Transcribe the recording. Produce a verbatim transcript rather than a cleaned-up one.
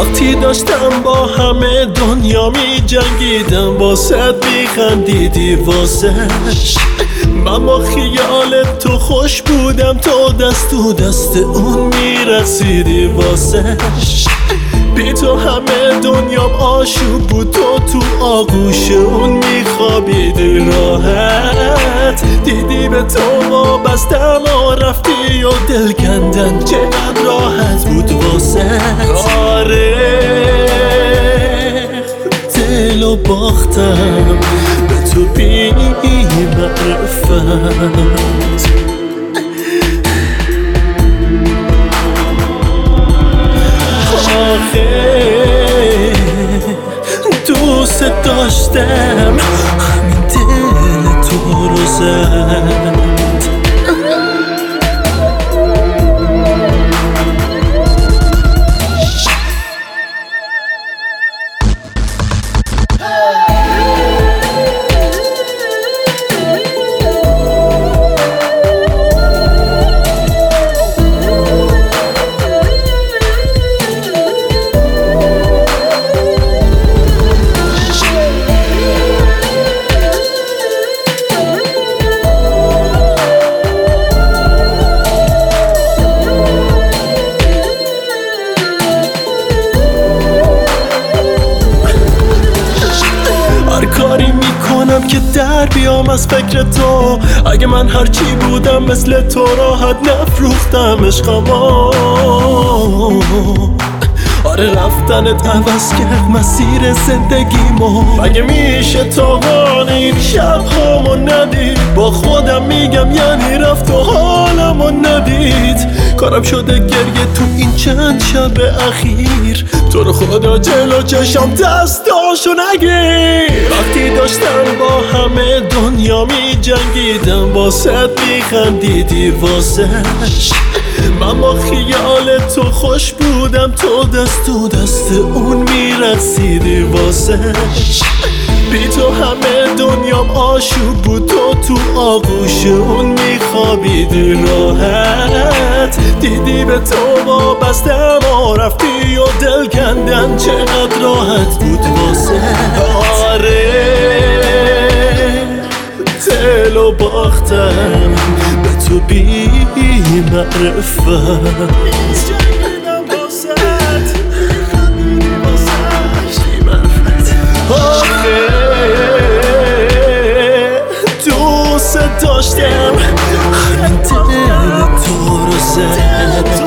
وقتی داشتم با همه دنیا می جنگیدم واسه می خندیدی واسش. من با خیال تو خوش بودم تو دست تو دست اون می رقصیدی واسش. بی تو همه دنیام آشوب بود تو تو آغوش اون می خوابیدی راحت. دیدی به تو وابستم و رفتی و دل کندن چقدر راحت بود واسه. آره دلو باختم به تو بی معرفت. آخه دوست داشتم همین دل تو رو زد. کاری میکنم که در بیام از فکر تو. اگه من هرچی بودم مثل تو راحت نفروختم عشقمو. آره رفتنت عوض کرد مسیر زندگیمو. اگه میشه تاوان این شب هامو ندید با خودم میگم یعنی رفت و حالمو ندید. کارم شده گریه تو این چند شب اخیر. تو رو خدا جلو چشم دستاشو نگیر. وقتی داشتم با همه دنیا می جنگیدم واسه می خندیدی واسش. من با خیال تو خوش بودم تو دست تو دست اون می رقصیدی واسش. بی تو همه دنیام آشوب بود تو تو آغوش اون می خوابیدی راحت. دیدی به تو وابستم و رفتی و دل کندن چقدر راحت بود واسه. آره دلو باختم به تو بی معرفت. آخه دوست داشتم همین دل تو رو زد.